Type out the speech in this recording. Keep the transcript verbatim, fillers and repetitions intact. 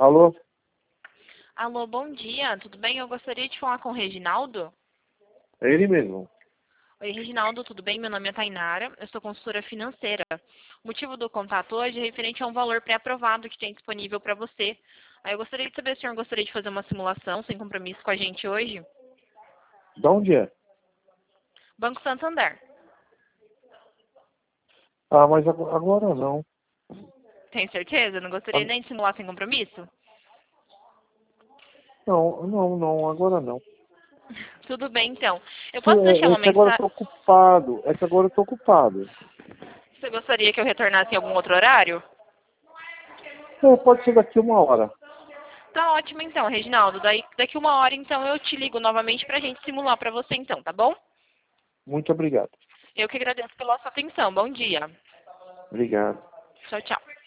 Alô? Alô, bom dia, tudo bem? Eu gostaria de falar com o Reginaldo. É ele mesmo. Oi, Reginaldo, tudo bem? Meu nome é Tainara, eu sou consultora financeira. O motivo do contato hoje é referente a um valor pré-aprovado que tem disponível para você. Aí eu gostaria de saber se o senhor gostaria de fazer uma simulação sem compromisso com a gente hoje. De onde é? Banco Santander. Ah, mas ago- agora não. Tem certeza? Não gostaria Ah, nem de simular sem compromisso? Não, não, não, agora não. Tudo bem, então. Eu Se- posso deixar É, é uma que agora eu mensagem? tô ocupado. É que agora eu tô ocupado. Você gostaria que eu retornasse em algum outro horário? É, pode ser daqui uma hora. Tá ótimo, então, Reginaldo. Daí, daqui uma hora, então, eu te ligo novamente pra gente simular pra você, então, tá bom? Muito obrigado. Eu que agradeço pela sua atenção. Bom dia. Obrigado. Tchau, tchau.